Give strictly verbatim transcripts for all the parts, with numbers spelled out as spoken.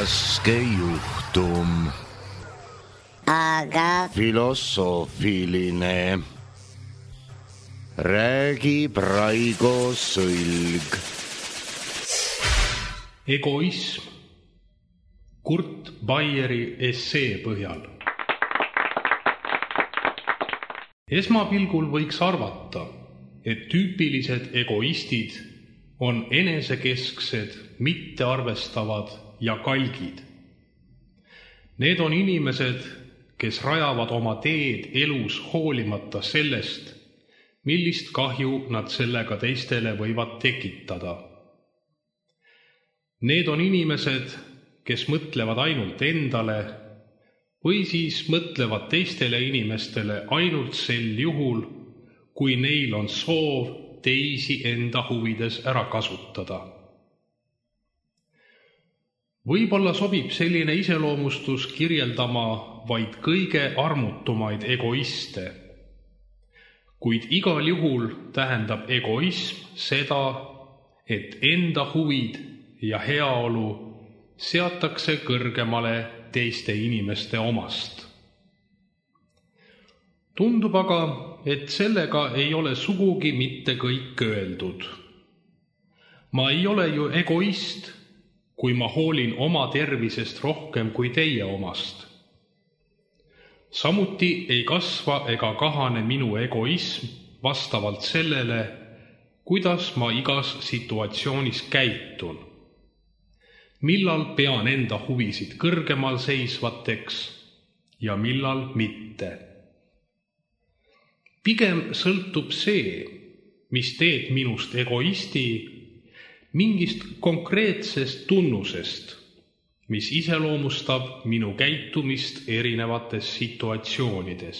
raske juhtum. Aga filosoofiline. Räägib Raigo Sõlg. Egoism. Kurt Baieri essee põhjal. Esmapilgul võiks arvata, et tüüpilised egoistid on enesekesksed, mittearvestavad ja kalgid. Need on inimesed, kes rajavad oma teed elus hoolimata sellest, millist kahju nad sellega teistele võivad tekitada. Need on inimesed, kes mõtlevad ainult endale või siis mõtlevad teistele inimestele ainult sel juhul, kui neil on soov teisi enda huvides ära kasutada. Võib-olla sobib selline iseloomustus kirjeldama vaid kõige armutumaid egoiste, kuid igal juhul tähendab egoism seda, et enda huvid ja heaolu seatakse kõrgemale teiste inimeste omast. Tundub aga, et sellega ei ole sugugi mitte kõik öeldud. Ma ei ole ju egoist, kui ma hoolin oma tervisest rohkem kui teie omast. Samuti ei kasva ega kahane minu egoism vastavalt sellele, kuidas ma igas situatsioonis käitun. Millal pean enda huvisid kõrgemal seisvateks ja millal mitte. Pigem sõltub see, mis teeb minust egoisti, mingist konkreetsest tunnusest, mis iseloomustab minu käitumist erinevates situatsioonides.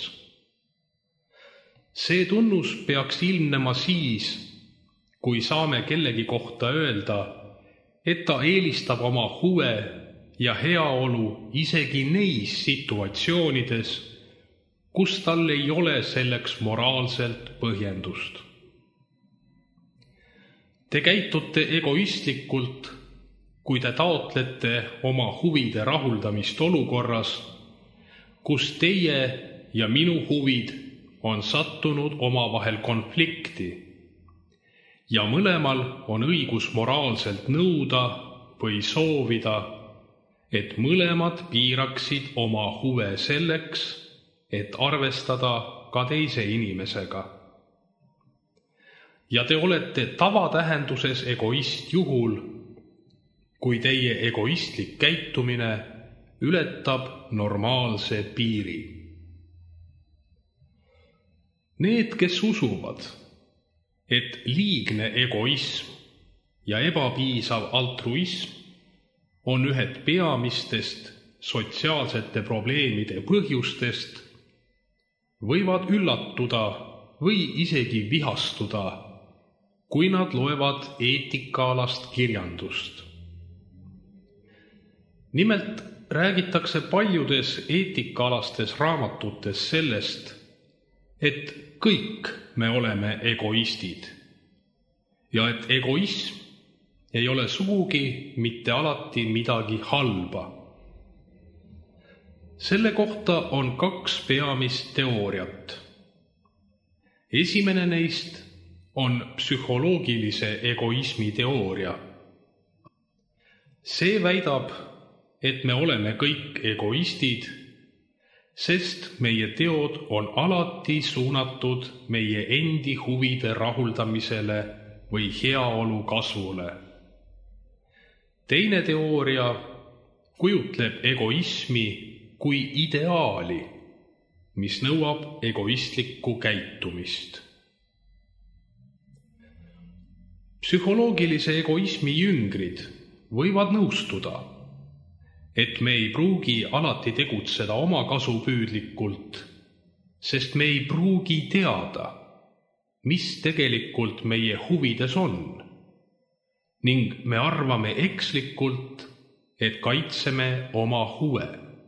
See tunnus peaks ilmnema siis, kui saame kellegi kohta öelda, et ta eelistab oma huve ja heaolu isegi neis situatsioonides, kus tal ei ole selleks moraalselt põhjendust. Te käitute egoistlikult, kui te taotlete oma huvide rahuldamist olukorras, kus teie ja minu huvid on sattunud omavahel konflikti ja mõlemal on õigus moraalselt nõuda või soovida, et mõlemad piiraksid oma huve selleks, et arvestada ka teise inimesega. Ja te olete tavatähenduses egoist juhul, kui teie egoistlik käitumine ületab normaalse piiri. Need, kes usuvad, et liigne egoism ja ebapiisav altruism on ühed peamistest sotsiaalsete probleemide põhjustest, võivad üllatuda või isegi vihastuda, kui nad loevad eetikaalast kirjandust. Nimelt räägitakse paljudes eetikaalastes raamatutes sellest, et kõik me oleme egoistid ja et egoism ei ole sugugi mitte alati midagi halba. Selle kohta on kaks peamist teooriat. Esimene neist on psühholoogilise egoismi teooria. See väidab, et me oleme kõik egoistid, sest meie teod on alati suunatud meie endi huvide rahuldamisele või heaolu kasvule. Teine teooria kujutleb egoismi kui ideaali, mis nõuab egoistlikku käitumist. Psühholoogilise egoismi jüngrid võivad nõustuda, et me ei pruugi alati tegutseda oma kasupüüdlikult, sest me ei pruugi teada, mis tegelikult meie huvides on, ning me arvame ekslikult, et kaitseme oma huve.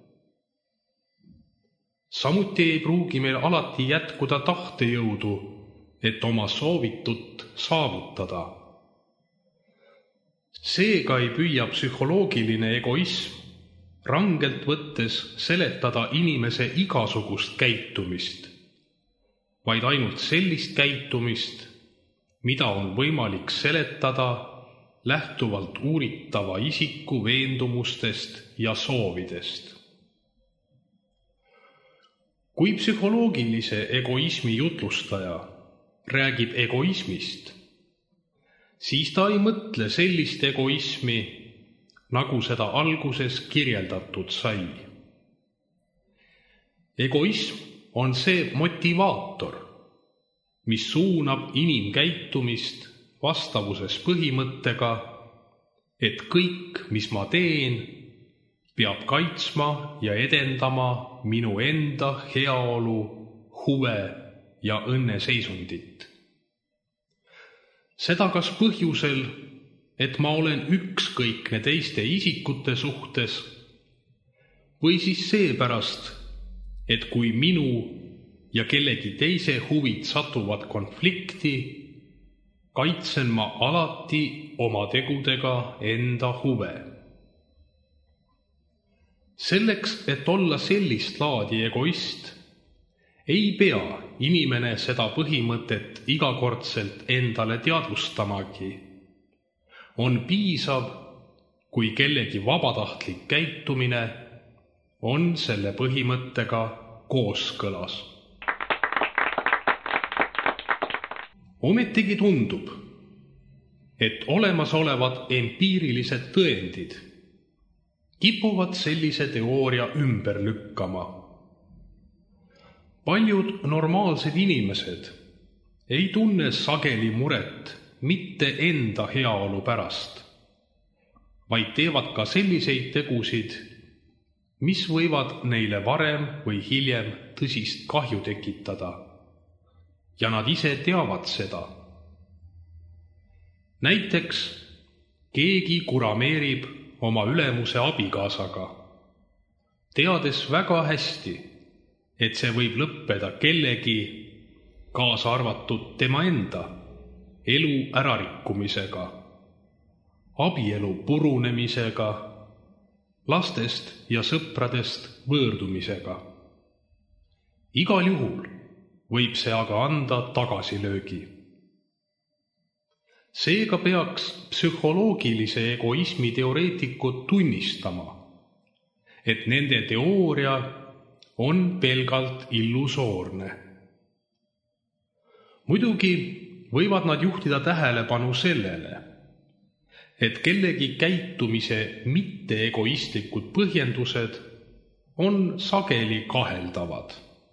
Samuti ei pruugi meil alati jätkuda tahtejõudu, et oma soovitut saavutada. Seega ei püüa psühholoogiline egoism rangelt võttes seletada inimese igasugust käitumist, vaid ainult sellist käitumist, mida on võimalik seletada lähtuvalt uuritava isiku veendumustest ja soovidest. Kui psühholoogilise egoismi jutlustaja räägib egoismist, siis ta ei mõtle sellist egoismi, nagu seda alguses kirjeldatud sai. Egoism on see motivaator, mis suunab inimkäitumist vastavuses põhimõttega, et kõik, mis ma teen, peab kaitsma ja edendama minu enda heaolu, huve ja õnneseisundit. Seda kas põhjusel, et ma olen ükskõikne teiste isikute suhtes, või siis seepärast, et kui minu ja kellegi teise huvid satuvad konflikti, kaitsen ma alati oma tegudega enda huve. Selleks, et olla sellist laadi egoist, ei pea inimene seda põhimõtet igakordselt endale teadvustamagi. On piisav, kui kellegi vabatahtlik käitumine on selle põhimõttega kooskõlas. Ometigi tundub, et olemasolevad empiirilised tõendid kipuvad sellise teooria ümber lükkama. Paljud normaalsed inimesed ei tunne sageli muret mitte enda heaolu pärast, vaid teevad ka selliseid tegusid, mis võivad neile varem või hiljem tõsist kahju tekitada. Ja nad ise teavad seda. Näiteks keegi kurameerib oma ülemuse abikaasaga, teades väga hästi, et see võib lõppeda kellegi, kaasa arvatud tema enda, elu ärarikkumisega, abielu purunemisega, lastest ja sõpradest võõrdumisega. Igal juhul võib see aga anda tagasilöögi. Seega peaks psühholoogilise egoismi teoreetikud tunnistama, et nende teooria on pelgalt illusoorne. Muidugi võivad nad juhtida tähelepanu sellele, et kellegi käitumise mitte-egoistlikud põhjendused on sageli kaheldavad.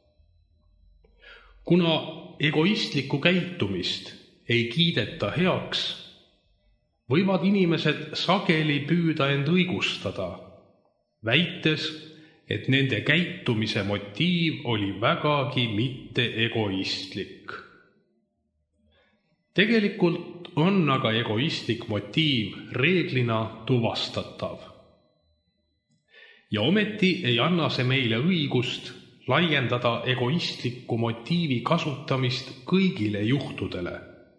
Kuna egoistlikku käitumist ei kiideta heaks, võivad inimesed sageli püüda end õigustada, väites, et nende käitumise motiiv oli vägagi mitte egoistlik. Tegelikult on aga egoistlik motiiv reeglina tuvastatav. Ja ometi ei anna see meile õigust laiendada egoistliku motiivi kasutamist kõigile juhtudele.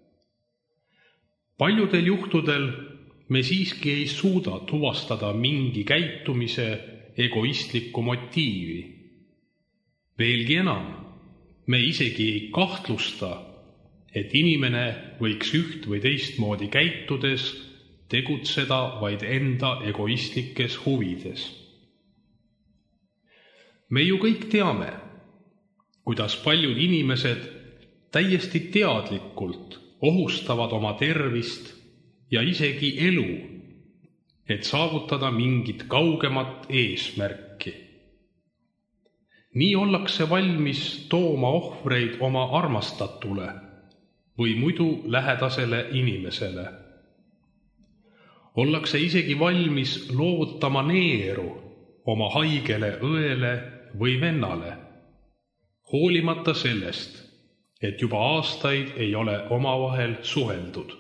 Paljudel juhtudel me siiski ei suuda tuvastada mingi käitumise egoistlikku motiivi. Veelgi enam, me isegi ei kahtlusta, et inimene võiks üht või teistmoodi käitudes tegutseda vaid enda egoistlikes huvides. Me ju kõik teame, kuidas paljud inimesed täiesti teadlikult ohustavad oma tervist ja isegi elu, et saavutada mingit kaugemat eesmärki. Nii ollakse valmis tooma ohvreid oma armastatule või muidu lähedasele inimesele. Ollakse isegi valmis loovutama neeru oma haigele õele või vennale, hoolimata sellest, et juba aastaid ei ole omavahel suheldud.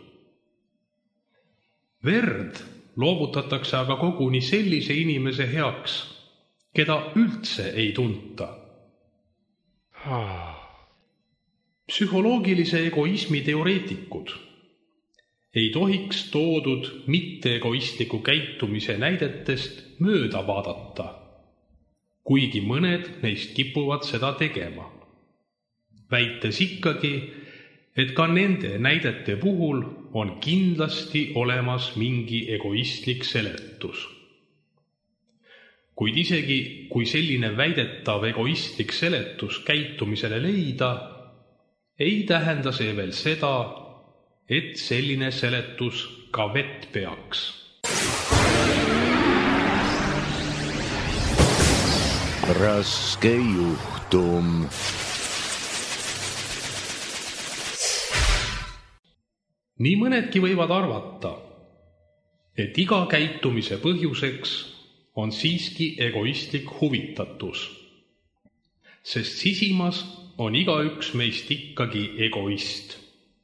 Verd loovutatakse aga koguni sellise inimese heaks, keda üldse ei tunta. Psühholoogilise egoismi teoreetikud ei tohiks toodud mitte-egoistliku käitumise näidetest mööda vaadata, kuigi mõned neist kipuvad seda tegema, väites ikkagi, et ka nende näidete puhul on kindlasti olemas mingi egoistlik seletus. Kuid isegi kui selline väidetav egoistlik seletus käitumisele leida, ei tähenda see veel seda, et selline seletus ka vett peaks. Raske juhtum. Nii mõnedki võivad arvata, et iga käitumise põhjuseks on siiski egoistlik huvitatus, sest sisimas on igaüks meist ikkagi egoist.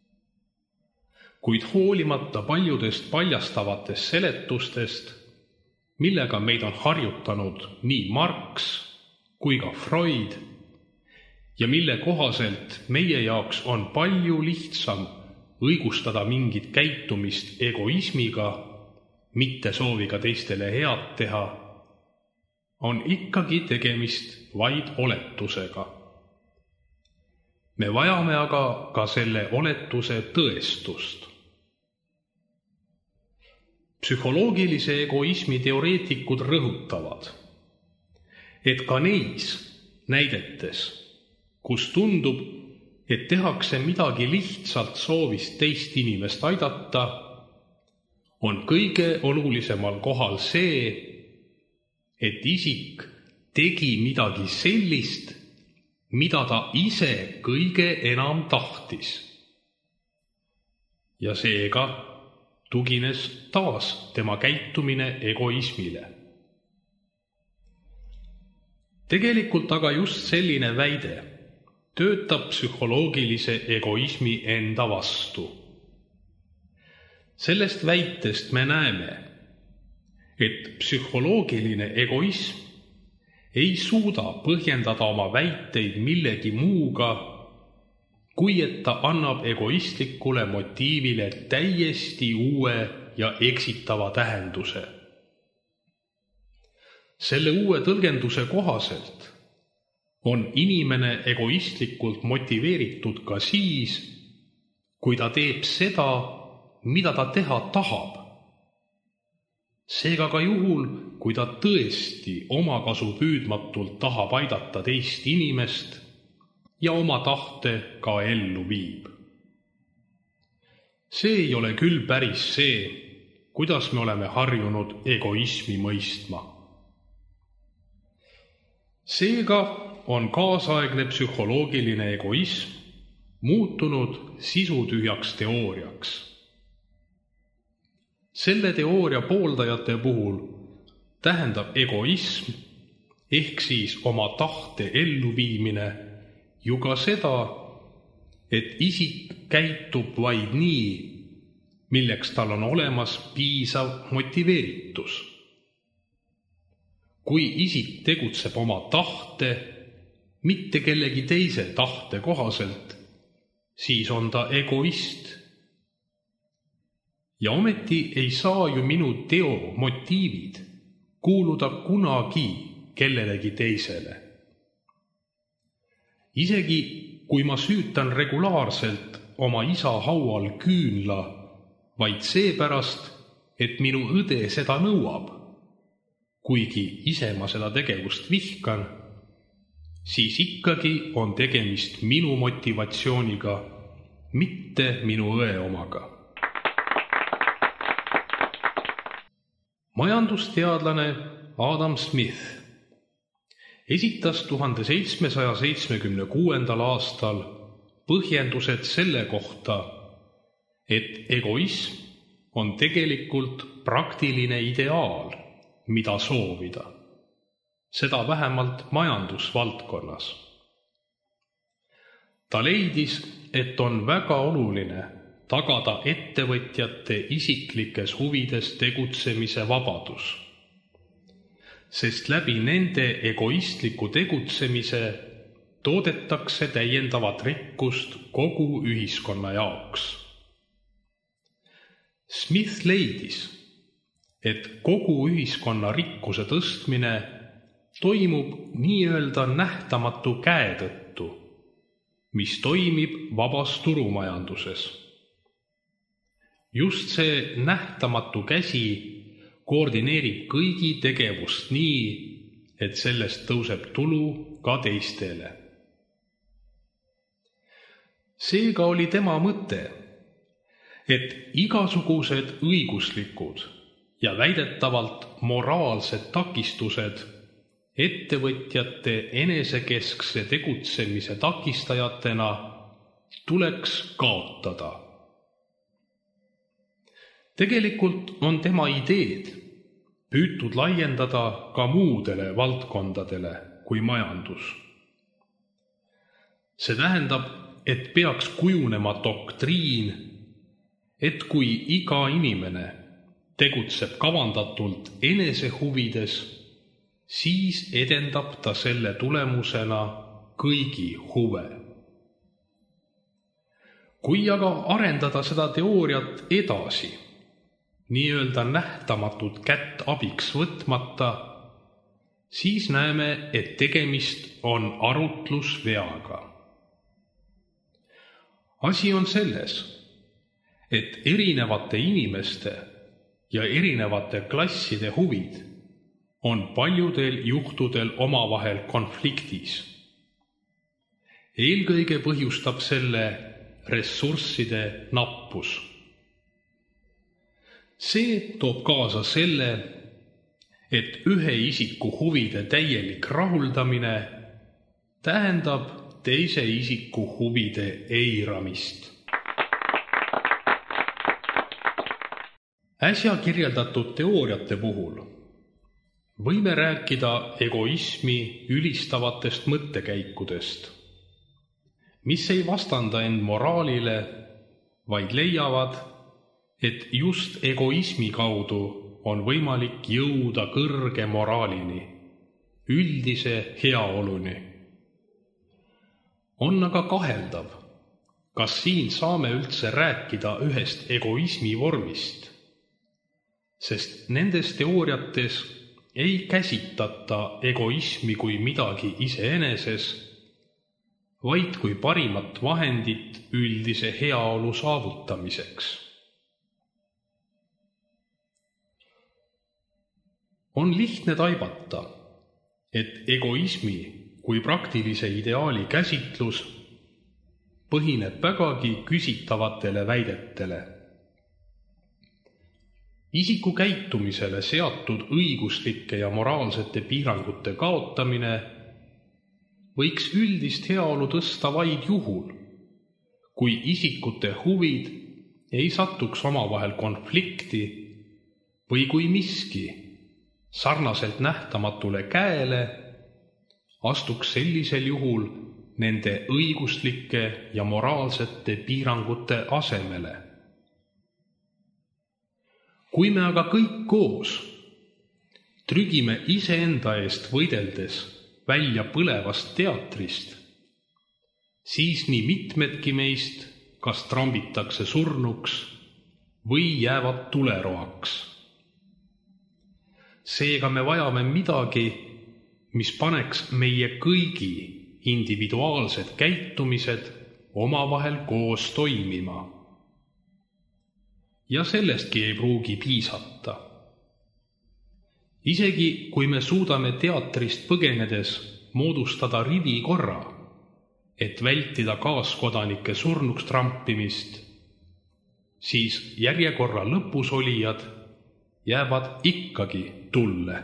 Kuid hoolimata paljudest paljastavatest seletustest, millega meid on harjutanud nii Marx kui ka Freud ja mille kohaselt meie jaoks on palju lihtsam õigustada mingit käitumist egoismiga, mitte sooviga teistele head teha, on ikkagi tegemist vaid oletusega. Me vajame aga ka selle oletuse tõestust. Psühholoogilise egoismi teoreetikud rõhutavad, et ka neis näidetes, kus tundub, et tehakse midagi lihtsalt soovist teist inimest aidata, on kõige olulisemal kohal see, et isik tegi midagi sellist, mida ta ise kõige enam tahtis. Ja seega tugines taas tema käitumine egoismile. Tegelikult aga just selline väide töötab psühholoogilise egoismi enda vastu. Sellest väitest me näeme, et psühholoogiline egoism ei suuda põhjendada oma väiteid millegi muuga, kui et ta annab egoistlikule motiivile täiesti uue ja eksitava tähenduse. Selle uue tõlgenduse kohaselt on inimene egoistlikult motiveeritud ka siis, kui ta teeb seda, mida ta teha tahab. Seega ka juhul, kui ta tõesti omakasu püüdmatult tahab aidata teist inimest ja oma tahte ka ellu viib. See ei ole küll päris see, kuidas me oleme harjunud egoismi mõistma. Seega on kaasaegne psühholoogiline egoism muutunud sisutühjaks teooriaks. Selle teooria pooldajate puhul tähendab egoism ehk siis oma tahte elluviimine ju ka seda, et isik käitub vaid nii, milleks tal on olemas piisav motiveeritus. Kui isik tegutseb oma tahte, mitte kellegi teise tahte kohaselt, siis on ta egoist. Ja ometi ei saa ju minu teo motiivid kuuluda kunagi kellelegi teisele. Isegi kui ma süütan regulaarselt oma isa haual küünla vaid seepärast, et minu õde seda nõuab, kuigi ise ma seda tegevust vihkan, siis ikkagi on tegemist minu motivatsiooniga, mitte minu õe omaga. Majandusteadlane Adam Smith esitas tuhande seitsmesaja seitsmekümne kuuendal aastal põhjendused selle kohta, et egoism on tegelikult praktiline ideaal, mida soovida. Seda vähemalt majandusvaldkonnas. Ta leidis, et on väga oluline tagada ettevõtjate isiklikes huvides tegutsemise vabadus, sest läbi nende egoistliku tegutsemise toodetakse täiendavat rikkust kogu ühiskonna jaoks. Smith leidis, et kogu ühiskonna rikkuse tõstmine toimub nii-öelda nähtamatu käe tõttu, mis toimib vabas turumajanduses. Just see nähtamatu käsi koordineerib kõigi tegevust nii, et sellest tõuseb tulu ka teistele. Seega oli tema mõte, et igasugused õiguslikud ja väidetavalt moraalsed takistused ettevõtjate enesekeskse tegutsemise takistajatena tuleks kaotada. Tegelikult on tema ideed püütud laiendada ka muudele valdkondadele kui majandus. See tähendab, et peaks kujunema doktriin, et kui iga inimene tegutseb kavandatult enese huvides, siis edendab ta selle tulemusena kõigi huve. Kui aga arendada seda teooriat edasi, nii-öelda nähtamatut kätt abiks võtmata, siis näeme, et tegemist on arutlusveaga. Asi on selles, et erinevate inimeste ja erinevate klasside huvid on paljudel juhtudel omavahel konfliktis. Eelkõige põhjustab selle ressursside nappus. See toob kaasa selle, et ühe isiku huvide täielik rahuldamine tähendab teise isiku huvide eiramist. Äsja kirjeldatud teooriate puhul võime rääkida egoismi ülistavatest mõttekäikudest, mis ei vastanda end moraalile, vaid leiavad, et just egoismi kaudu on võimalik jõuda kõrge moraalini, üldise heaoluni. On aga kaheldav, kas siin saame üldse rääkida ühest egoismi vormist, sest nendes teooriates ei käsitlata egoismi kui midagi iseeneses, vaid kui parimat vahendit üldise heaolu saavutamiseks. On lihtne taibata, et egoismi kui praktilise ideaali käsitlus põhineb vägagi küsitavatele väidetele. Isiku käitumisele seatud õiguslike ja moraalsete piirangute kaotamine võiks üldist heaolu tõsta vaid juhul, kui isikute huvid ei satuks omavahel konflikti või kui miski sarnaselt nähtamatule käele astuks sellisel juhul nende õiguslike ja moraalsete piirangute asemele. Kui me aga kõik koos trügime iseenda eest võideldes välja põlevast teatrist, siis nii mitmedki meist kas trambitakse surnuks või jäävad tuleroaks. Seega me vajame midagi, mis paneks meie kõigi individuaalsed käitumised omavahel koos toimima. Ja sellestki ei pruugi piisata. Isegi kui me suudame teatrist põgenedes moodustada rivikorra, et vältida kaaskodanike surnuks trampimist, siis järjekorra lõpus olijad jäävad ikkagi tulle.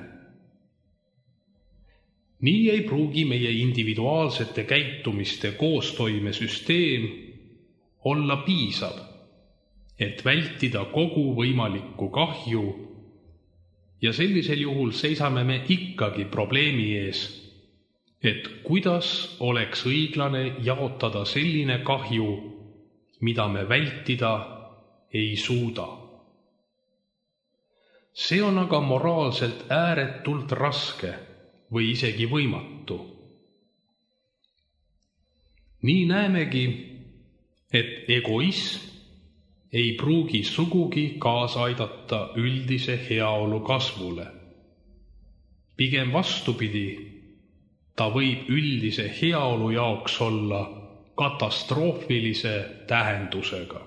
Nii ei pruugi meie individuaalsete käitumiste koostoimesüsteem olla piisav, et vältida kogu võimalikku kahju, ja sellisel juhul seisame me ikkagi probleemi ees, et kuidas oleks õiglane jaotada selline kahju, mida me vältida ei suuda. See on aga moraalselt ääretult raske või isegi võimatu. Nii näemegi, et egoism ei pruugi sugugi kaasa aidata üldise heaolu kasvule. Pigem vastupidi, ta võib üldise heaolu jaoks olla katastroofilise tähendusega.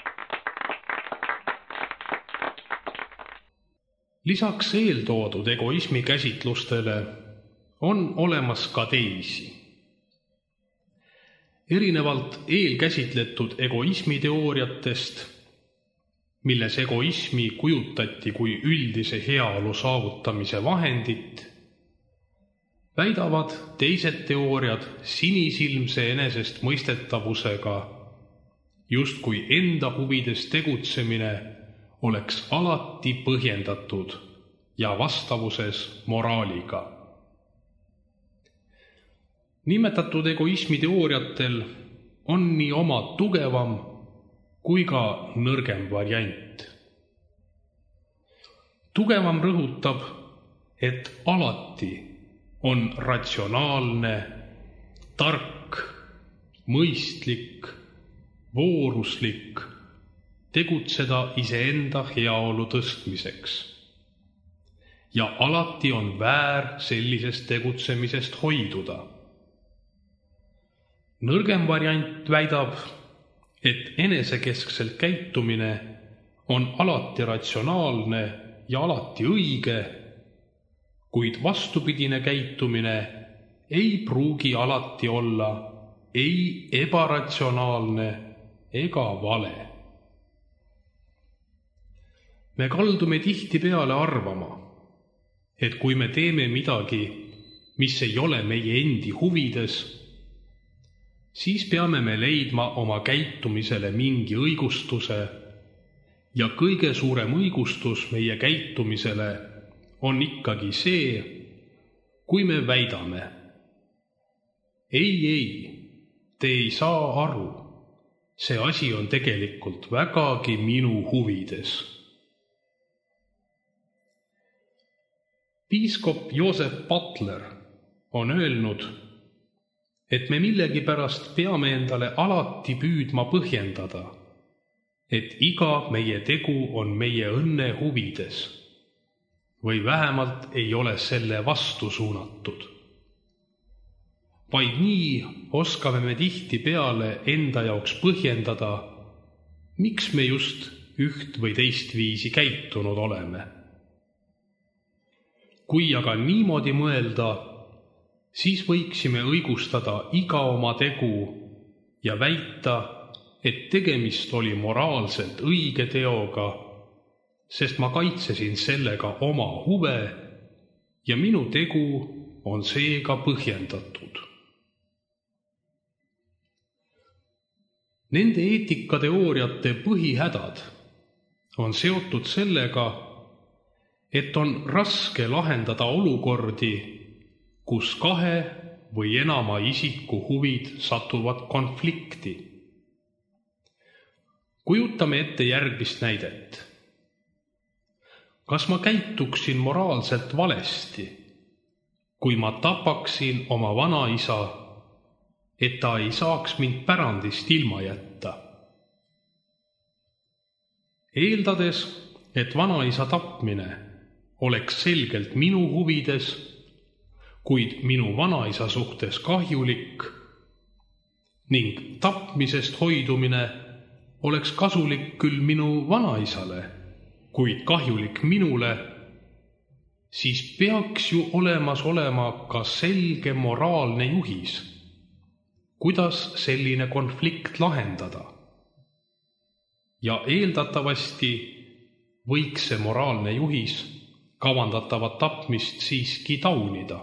Lisaks eeltoodud egoismi käsitlustele on olemas ka teisi. Erinevalt eelkäsitletud egoismi teooriatest, milles egoismi kujutati kui üldise heaolu saavutamise vahendit, väidavad teised teooriad sinisilmse enesestmõistetavusega, justkui enda huvides tegutsemine oleks alati põhjendatud ja vastavuses moraaliga. Nimetatud egoismi teooriatel on nii oma tugevam kui ka nõrgem variant. Tugevam rõhutab, et alati on ratsionaalne, tark, mõistlik, vooruslik tegutseda iseenda heaolu tõstmiseks. Ja alati on väär sellisest tegutsemisest hoiduda. Nõrgem variant väidab, et enesekeskselt käitumine on alati ratsionaalne ja alati õige, kuid vastupidine käitumine ei pruugi alati olla ei ebaratsionaalne ega vale. Me kaldume tihtipeale arvama, et kui me teeme midagi, mis ei ole meie endi huvides, siis peame me leidma oma käitumisele mingi õigustuse ja kõige suurem õigustus meie käitumisele on ikkagi see, kui me väidame: ei, ei, te ei saa aru, see asi on tegelikult vägagi minu huvides. Piiskop Joseph Butler on öelnud, et me millegipärast peame endale alati püüdma põhjendada, et iga meie tegu on meie õnne huvides või vähemalt ei ole selle vastu suunatud. Vaid nii oskame me tihtipeale enda jaoks põhjendada, miks me just üht või teist viisi käitunud oleme. Kui aga niimoodi mõelda, siis võiksime õigustada iga oma tegu ja väita, et tegemist oli moraalselt õige teoga, sest ma kaitsesin sellega oma huve ja minu tegu on seega põhjendatud. Nende eetikateooriate põhihädad on seotud sellega, et on raske lahendada olukordi, kus kahe või enama isiku huvid satuvad konflikti. Kujutame ette järgmist näidet. Kas ma käituksin moraalselt valesti, kui ma tapaksin oma vanaisa, et ta ei saaks mind pärandist ilma jätta? Eeldades, et vanaisa tapmine oleks selgelt minu huvides, kuid minu vanaisa suhtes kahjulik ning tapmisest hoidumine oleks kasulik küll minu vanaisale, kuid kahjulik minule, siis peaks ju olemas olema ka selge moraalne juhis, kuidas selline konflikt lahendada. Ja eeldatavasti võiks see moraalne juhis kavandatavat tapmist siiski taunida.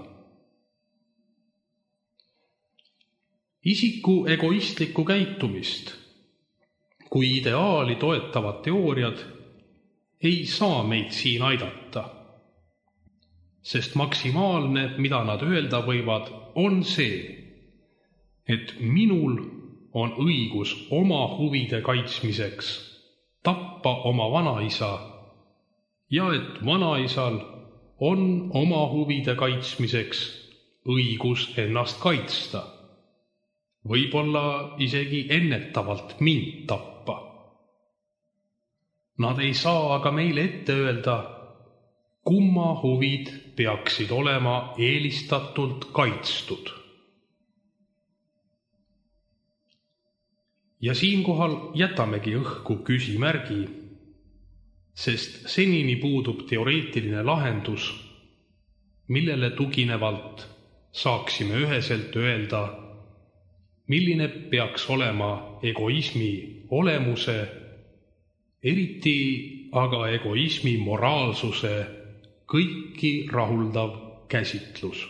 Isiku egoistlikku käitumist kui ideaali toetavad teooriad ei saa meid siin aidata, sest maksimaalne, mida nad öelda võivad, on see, et minul on õigus oma huvide kaitsmiseks tappa oma vanaisa ja et vanaisal on oma huvide kaitsmiseks õigus ennast kaitsta, võib-olla isegi ennetavalt mind tappa. Nad ei saa aga meile ette öelda, kumma huvid peaksid olema eelistatult kaitstud. Ja siinkohal jätamegi õhku küsimärgi, sest senini puudub teoreetiline lahendus, millele tuginevalt saaksime üheselt öelda, milline peaks olema egoismi olemuse, eriti aga egoismi moraalsuse kõiki rahuldav käsitlus.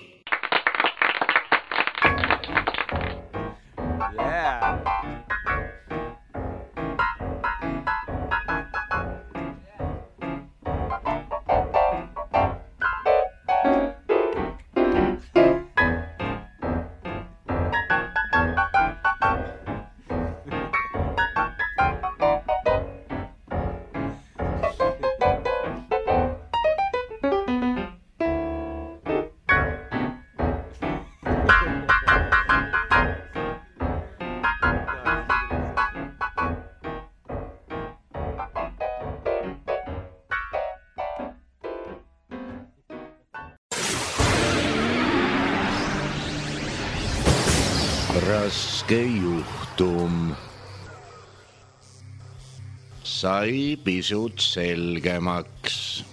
Raske juhtum. Sai pisut selgemaks.